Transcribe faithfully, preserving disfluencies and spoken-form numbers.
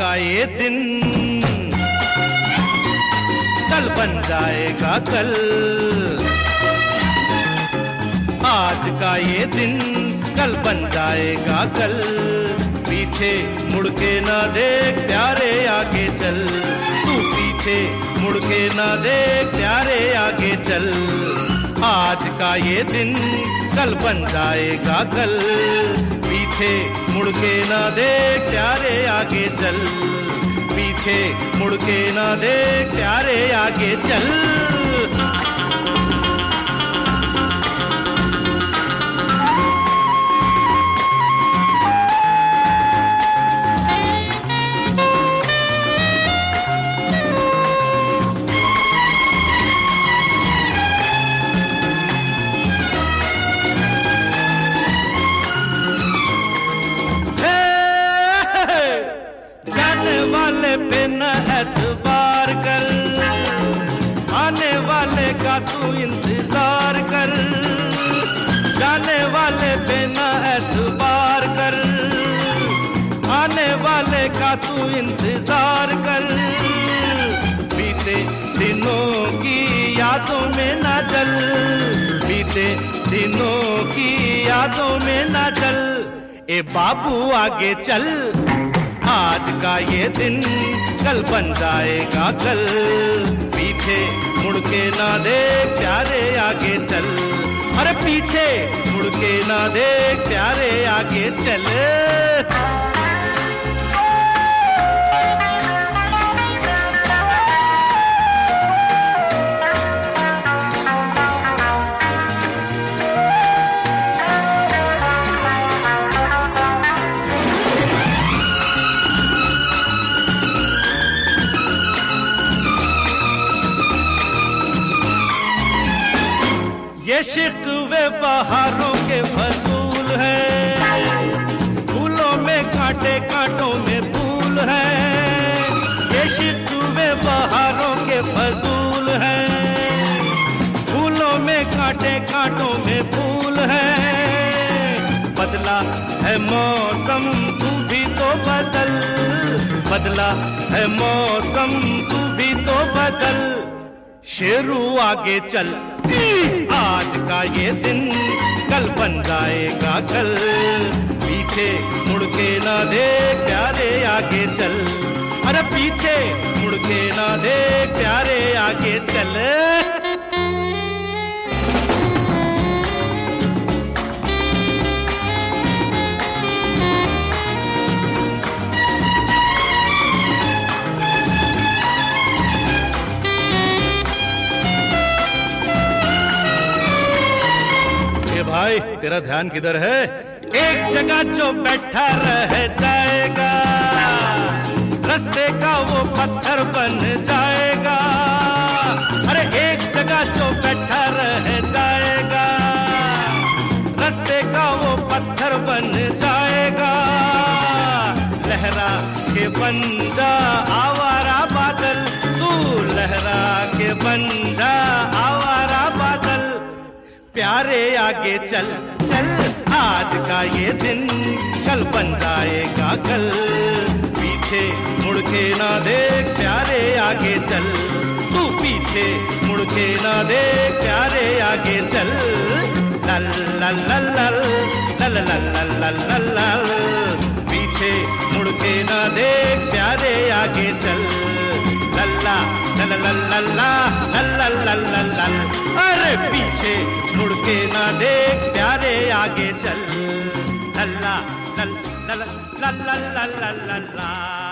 का ये दिन कल बन जाएगा कल, आज का ये दिन कल बन जाएगा कल। पीछे मुड़ के ना देख प्यारे आगे चल, तू पीछे मुड़ के ना देख प्यारे आगे चल। आज का ये दिन कल बन जाएगा कल, पीछे मुड़ के ना देख प्यारे आगे चल, पीछे मुड़ के ना देख प्यारे आगे चल। वाले पे न एतबार कर, आने वाले का तू इंतजार कर। जाने वाले पे न एतबार कर, आने वाले का तू इंतजार कर। बीते दिनों की यादों में ना जल, बीते दिनों की यादों में ना जल। ए बाबू आगे चल, आज का ये दिन कल बन जाएगा कल। पीछे मुड़ के ना देख प्यारे आगे चल, अरे पीछे मुड़ के ना देख प्यारे आगे चल। ये शिकवे बहारों के फसूल है, फूलों में कांटे कांटों में फूल है। ये शिकवे बहारों के फसूल है, फूलों में कांटे कांटों में फूल है। बदला है मौसम तू भी तो बदल, बदला है मौसम तू भी तो बदल। शेरू आगे चल, आज का ये दिन कल बन जाएगा कल। पीछे मुड़ के ना देख प्यारे आगे चल, अरे पीछे मुड़ के ना देख प्यारे आगे चल। भाई तेरा ध्यान किधर है? एक जगह जो बैठा रह जाएगा, रास्ते का वो पत्थर बन जाएगा। अरे एक जगह जो बैठा रह जाएगा, रास्ते का वो पत्थर बन जाएगा। लहरा के बन जा आवारा बादल, तू लहरा के बन जा आवारा बादल। प्यारे आगे चल चल, आज का ये दिन कल बन जाएगा कल। पीछे मुड़ के ना देख प्यारे आगे चल, तू पीछे मुड़ के ना देख प्यारे आगे चल। लल लल लल लल लल लल लल लल लल, पीछे मुड़ के ना देख प्यारे आगे चल। लल्ला लल्ला लल्ला लल्ला लल्ला लल, अरे पीछे मुड़ के ना देख प्यारे आगे चल। लल्ला लल्ला लल्ला लल्ला लल्ला।